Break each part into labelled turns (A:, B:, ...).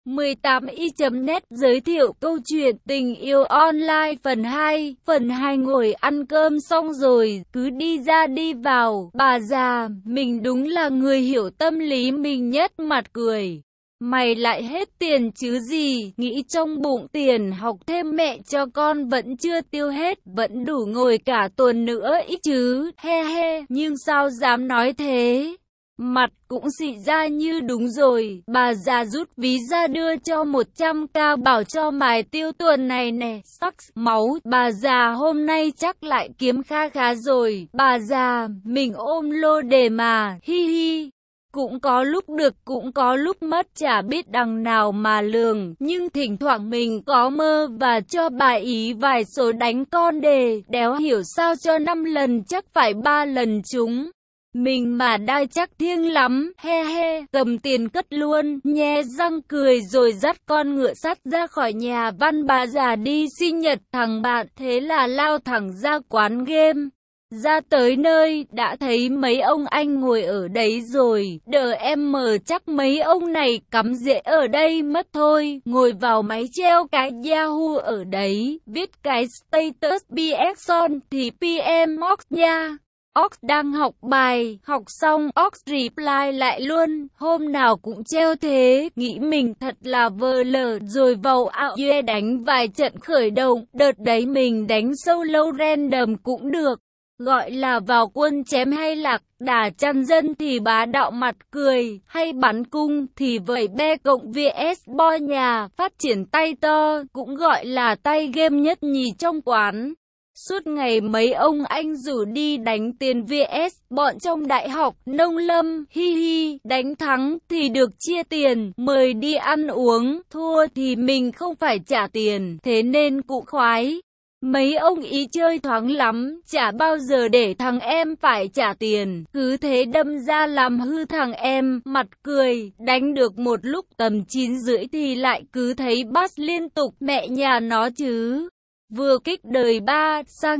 A: 18i.net giới thiệu câu chuyện tình yêu online phần 2. Phần 2 ngồi ăn cơm xong rồi, cứ đi ra đi vào. Bà già, mình đúng là người hiểu tâm lý mình nhất, mặt cười. Mày lại hết tiền chứ gì, nghĩ trong bụng tiền học thêm mẹ cho con vẫn chưa tiêu hết, vẫn đủ ngồi cả tuần nữa ít chứ, he he, nhưng sao dám nói thế. Mặt cũng xị ra như đúng rồi, bà già rút ví ra đưa cho 100k bảo cho mày tiêu tuần này nè, sắc máu, bà già hôm nay chắc lại kiếm kha khá rồi, bà già, mình ôm lô đề mà, hi hi. Cũng có lúc được cũng có lúc mất, chả biết đằng nào mà lường, nhưng thỉnh thoảng mình có mơ và cho bà ý vài số đánh con đề, đéo hiểu sao cho 5 lần chắc phải 3 lần trúng. Mình mà đai chắc thiêng lắm, he he, cầm tiền cất luôn, nhe răng cười rồi dắt con ngựa sắt ra khỏi nhà văn bà già đi sinh nhật thằng bạn, thế là lao thẳng ra quán game. Ra tới nơi, đã thấy mấy ông anh ngồi ở đấy rồi, đợi em mờ chắc mấy ông này cắm rễ ở đây mất thôi, ngồi vào máy treo cái Yahoo ở đấy, viết cái status BX on thì PM Ox nha. Ox đang học bài, học xong Ox reply lại luôn, hôm nào cũng treo thế, nghĩ mình thật là vờ lờ, rồi vào AoE đánh vài trận khởi động, đợt đấy mình đánh solo random cũng được. Gọi là vào quân chém hay lạc, đả chăn dân thì bá đạo mặt cười, hay bắn cung thì vậy be cộng vs boy nhà, phát triển tay to, cũng gọi là tay game nhất nhì trong quán. Suốt ngày mấy ông anh rủ đi đánh tiền vs bọn trong đại học, nông lâm, hi hi, đánh thắng thì được chia tiền, mời đi ăn uống, thua thì mình không phải trả tiền, thế nên cũng khoái. Mấy ông ý chơi thoáng lắm, chả bao giờ để thằng em phải trả tiền, cứ thế đâm ra làm hư thằng em, mặt cười, đánh được một lúc tầm 9 rưỡi thì lại cứ thấy bass liên tục, mẹ nhà nó chứ. Vừa kích đời 3, sang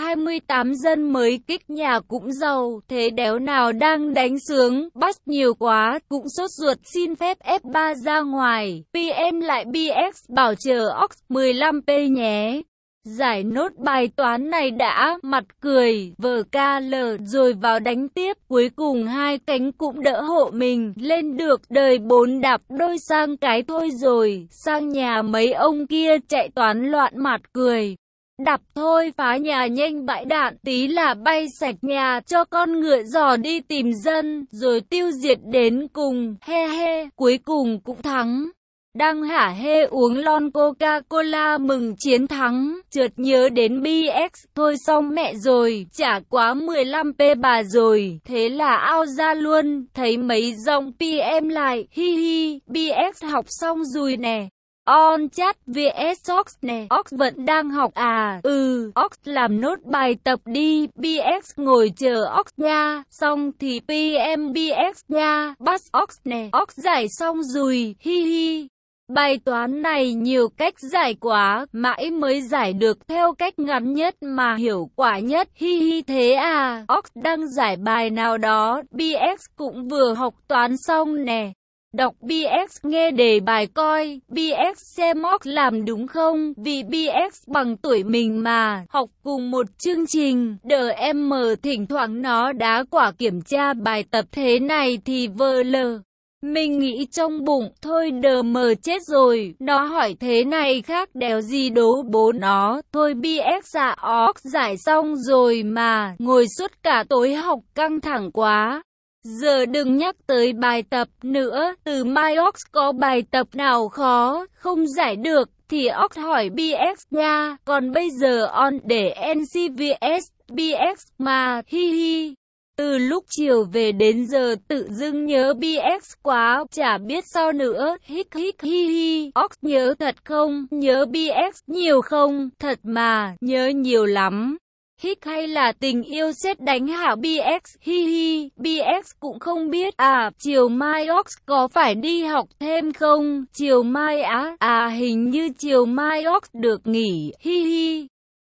A: F28 dân mới kích nhà cũng giàu, thế đéo nào đang đánh sướng, bass nhiều quá, cũng sốt ruột xin phép F3 ra ngoài, PM lại BX bảo chờ Ox 15p nhé. Giải nốt bài toán này đã, mặt cười, vờ KL rồi vào đánh tiếp, cuối cùng hai cánh cũng đỡ hộ mình, lên được, đời 4 đạp đôi sang cái thôi rồi, sang nhà mấy ông kia chạy toán loạn mặt cười. Đạp thôi phá nhà nhanh bãi đạn, tí là bay sạch nhà, cho con ngựa giò đi tìm dân, rồi tiêu diệt đến cùng, he he, cuối cùng cũng thắng. Đang hả hê uống lon Coca-Cola mừng chiến thắng, chợt nhớ đến BX, thôi xong mẹ rồi, trả quá 15p bà rồi, thế là ao ra luôn, thấy mấy dòng PM lại, hi hi, BX học xong rồi nè. On chat vs Ox nè, Ox vẫn đang học à, Ox làm nốt bài tập đi, BX ngồi chờ Ox nha, xong thì PM BX nha, bắt Ox nè, Ox giải xong rồi, hi hi. Bài toán này nhiều cách giải quá, mãi mới giải được theo cách ngắn nhất mà hiệu quả nhất, hi hi thế à, Ox đang giải bài nào đó, BX cũng vừa học toán xong nè. Đọc BX nghe đề bài coi, BX xem Ox làm đúng không, vì BX bằng tuổi mình mà, học cùng một chương trình, đờ em mờ thỉnh thoảng nó đá quả kiểm tra bài tập thế này thì vờ lờ. Mình nghĩ trong bụng, thôi đờ mờ chết rồi, nó hỏi thế này khác đéo gì đố bố nó, thôi BX à Ox giải xong rồi mà, ngồi suốt cả tối học căng thẳng quá. Giờ đừng nhắc tới bài tập nữa, từ mai Ox có bài tập nào khó, không giải được, thì Ox hỏi BX nha, còn bây giờ on để NCVS, BX mà, hi hi. Từ lúc chiều về đến giờ tự dưng nhớ BX quá, chả biết sao nữa, hích hích hi hi, Ox nhớ thật không, nhớ BX nhiều không, thật mà, nhớ nhiều lắm. Hích hay là tình yêu sét đánh hả BX, hi hi, BX cũng không biết, à, chiều mai Ox có phải đi học thêm không, chiều mai á, à hình như chiều mai Ox được nghỉ, hi hi.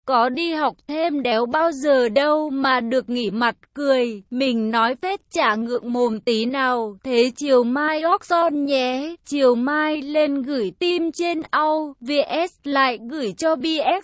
A: có đi học thêm đéo bao giờ đâu mà được nghỉ mặt cười. Mình nói phết chả ngượng mồm tí nào. Thế chiều mai Oxon nhé. Chiều mai lên gửi tim trên AU VS lại gửi cho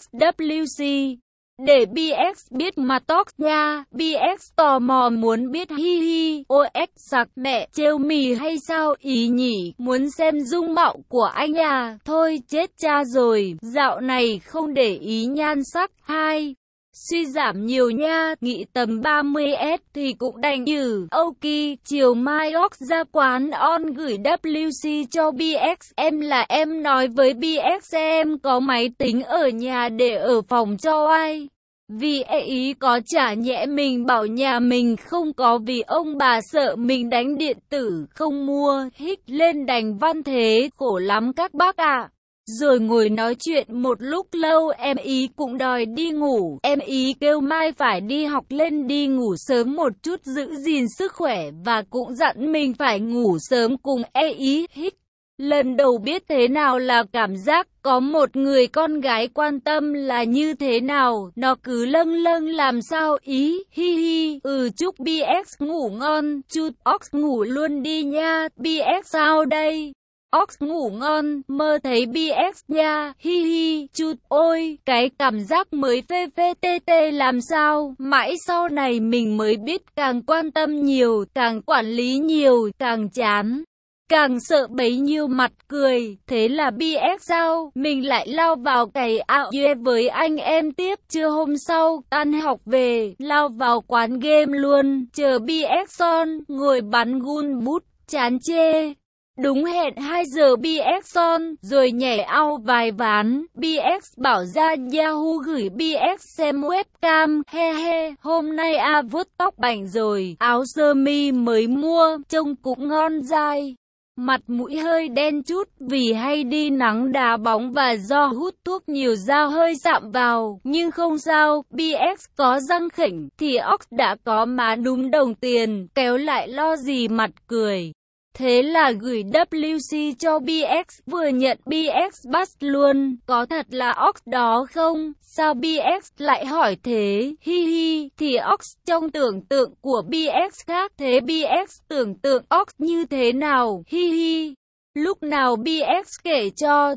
A: BXWC. Để BX biết mà talk nha. BX tò mò muốn biết hi hi. OX sặc mẹ trêu mì hay sao ý nhỉ. Muốn xem dung mạo của anh à. Thôi chết cha rồi. Dạo này không để ý nhan sắc. 2. Suy giảm nhiều nha. Nghĩ tầm 30S thì cũng đành nhử. Ok. Chiều mai Ox ra quán on gửi WC cho BX. Em là em nói với BX em có máy tính ở nhà để ở phòng cho ai. Vì ý có trả nhẽ mình bảo nhà mình không có vì ông bà sợ mình đánh điện tử không mua. Hích lên đành văn thế khổ lắm các bác ạ. Rồi ngồi nói chuyện một lúc lâu em ý cũng đòi đi ngủ. Em ý kêu mai phải đi học lên đi ngủ sớm một chút giữ gìn sức khỏe và cũng dặn mình phải ngủ sớm cùng ý. Hích. Lần đầu biết thế nào là cảm giác có một người con gái quan tâm là như thế nào. Nó cứ lâng lâng làm sao ý. Hi hi. Chúc BX ngủ ngon. Chút Ox ngủ luôn đi nha. BX sao đây? Ox ngủ ngon, mơ thấy BX nha, hi hi, chút ôi, cái cảm giác mới phê phê tê tê làm sao, mãi sau này mình mới biết càng quan tâm nhiều, càng quản lý nhiều, càng chán. Càng sợ bấy nhiêu mặt cười, thế là BX sao, mình lại lao vào cày AOE với anh em tiếp. Trưa hôm sau, tan học về, lao vào quán game luôn, chờ BX son, ngồi bắn gun bút, chán chê. Đúng hẹn 2 giờ BX son, rồi nhảy ao vài ván, BX bảo ra Yahoo gửi BX xem webcam, he he, hôm nay vuốt tóc bảnh rồi, áo sơ mi mới mua, trông cũng ngon dai. Mặt mũi hơi đen chút vì hay đi nắng đá bóng và do hút thuốc nhiều da hơi sạm vào. Nhưng không sao, BX có răng khỉnh thì Ox đã có má đúng đồng tiền, kéo lại lo gì mặt cười. Thế là gửi WC cho BX, vừa nhận BX bắt luôn, có thật là Ox đó không? Sao BX lại hỏi thế? Hi hi, thì Ox trong tưởng tượng của BX khác, thế BX tưởng tượng Ox như thế nào? Hi hi. Lúc nào BX kể cho,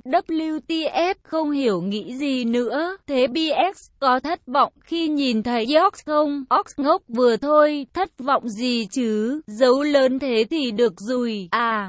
A: WTF không hiểu nghĩ gì nữa. Thế BX có thất vọng khi nhìn thấy Ox không? Ox ngốc vừa thôi, thất vọng gì chứ, dấu lớn thế thì được rồi.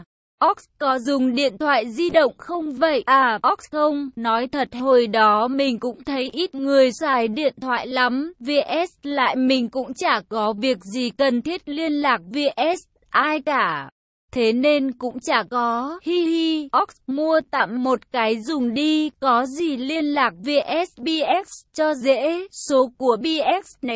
A: Ox có dùng điện thoại di động không vậy? Ox không, nói thật hồi đó mình cũng thấy ít người xài điện thoại lắm. VS lại mình cũng chả có việc gì cần thiết liên lạc VS ai cả. Thế nên cũng chả có, hi hi, Ox mua tạm một cái dùng đi, có gì liên lạc VSBX cho dễ, số của BX này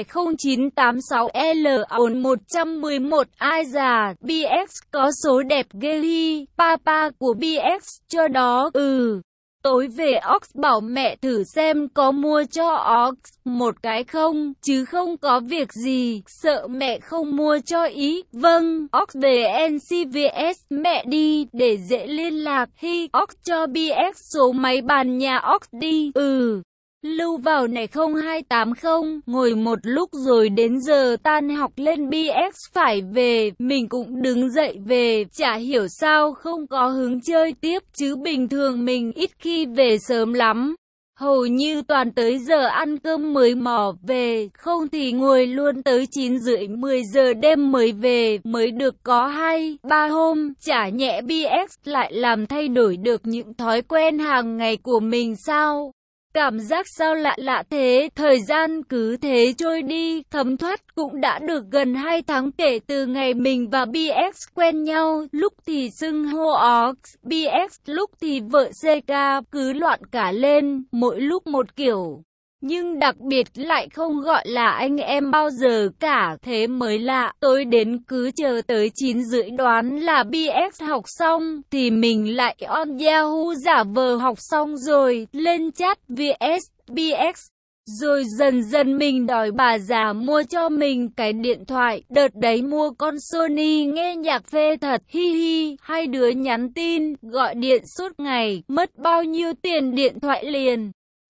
A: 0986L 111 ai già, BX có số đẹp ghê hi, papa của BX cho đó, Tối về Ox bảo mẹ thử xem có mua cho Ox một cái không, chứ không có việc gì, sợ mẹ không mua cho ý. Vâng, Ox về NCVS mẹ đi, để dễ liên lạc. Hi, Ox cho BX số máy bàn nhà Ox đi. Lưu vào này 0280, ngồi một lúc rồi đến giờ tan học lên BX phải về, mình cũng đứng dậy về, chả hiểu sao không có hứng chơi tiếp, chứ bình thường mình ít khi về sớm lắm. Hầu như toàn tới giờ ăn cơm mới mò về, không thì ngồi luôn tới 9 rưỡi 10 giờ đêm mới về, mới được có 2-3 hôm, chả nhẽ BX lại làm thay đổi được những thói quen hàng ngày của mình sao? Cảm giác sao lạ lạ thế, thời gian cứ thế trôi đi, thấm thoát cũng đã được gần 2 tháng kể từ ngày mình và BX quen nhau, lúc thì xưng hô Ox, BX, lúc thì vợ CK, cứ loạn cả lên, mỗi lúc một kiểu. Nhưng đặc biệt lại không gọi là anh em bao giờ cả, thế mới lạ. Tối đến cứ chờ tới 9 rưỡi đoán là BX học xong, thì mình lại on Yahoo giả vờ học xong rồi, lên chat VS, BX. Rồi dần dần mình đòi bà già mua cho mình cái điện thoại, đợt đấy mua con Sony nghe nhạc phê thật, hi hi, hai đứa nhắn tin, gọi điện suốt ngày, mất bao nhiêu tiền điện thoại liền.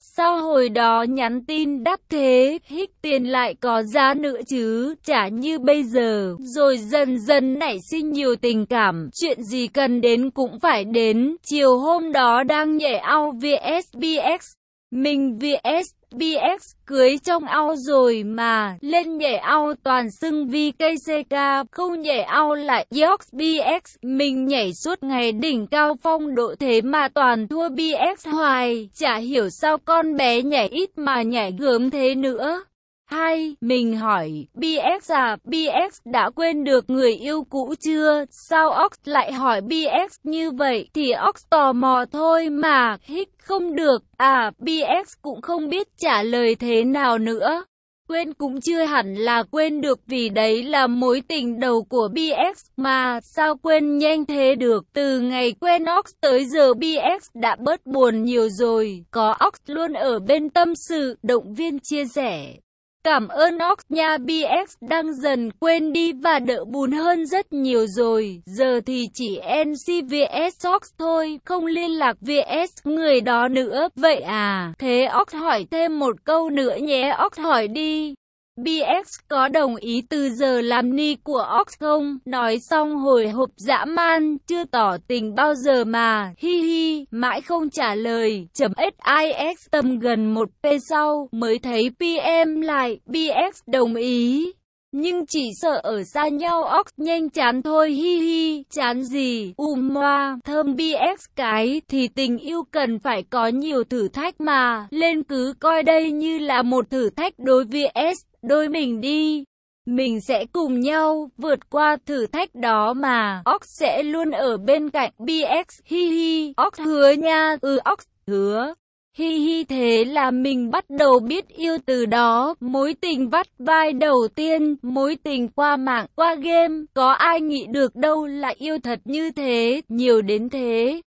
A: Sao hồi đó nhắn tin đáp thế, hích tiền lại có giá nữa chứ, chả như bây giờ. Rồi dần dần nảy sinh nhiều tình cảm, chuyện gì cần đến cũng phải đến. Chiều hôm đó đang nhảy ao vs BX. Mình vs BX cưới trong ao rồi mà, lên nhảy ao toàn xưng VKCK, không nhảy ao lại Yox BX. Mình nhảy suốt ngày đỉnh cao phong độ thế mà toàn thua BX hoài, chả hiểu sao con bé nhảy ít mà nhảy gớm thế nữa. Hay, mình hỏi, BX à, BX đã quên được người yêu cũ chưa? Sao Ox lại hỏi BX như vậy? Thì Ox tò mò thôi mà, hích không được, à, BX cũng không biết trả lời thế nào nữa. Quên cũng chưa hẳn là quên được vì đấy là mối tình đầu của BX mà, sao quên nhanh thế được? Từ ngày quen Ox tới giờ BX đã bớt buồn nhiều rồi, có Ox luôn ở bên tâm sự, động viên chia sẻ. Cảm ơn Ox nha, BX đang dần quên đi và đỡ buồn hơn rất nhiều rồi. Giờ thì chỉ NC vs Ox thôi, không liên lạc vs người đó nữa. Vậy à, thế Ox hỏi thêm một câu nữa nhé, Ox hỏi đi. BX có đồng ý từ giờ làm ni của Ox không? Nói xong hồi hộp dã man, chưa tỏ tình bao giờ mà, hi hi, mãi không trả lời. .six tầm gần 1p sau, mới thấy PM lại, BX đồng ý. Nhưng chỉ sợ ở xa nhau Ox nhanh chán thôi, hi hi, chán gì, moa, thơm BX cái, thì tình yêu cần phải có nhiều thử thách mà, lên cứ coi đây như là một thử thách đối với đôi mình đi. Mình sẽ cùng nhau vượt qua thử thách đó mà, Ox sẽ luôn ở bên cạnh BX, hi hi, Ox hứa nha, Ox hứa. Hi hi, thế là mình bắt đầu biết yêu từ đó, mối tình vắt vai đầu tiên, mối tình qua mạng, qua game, có ai nghĩ được đâu là yêu thật như thế, nhiều đến thế.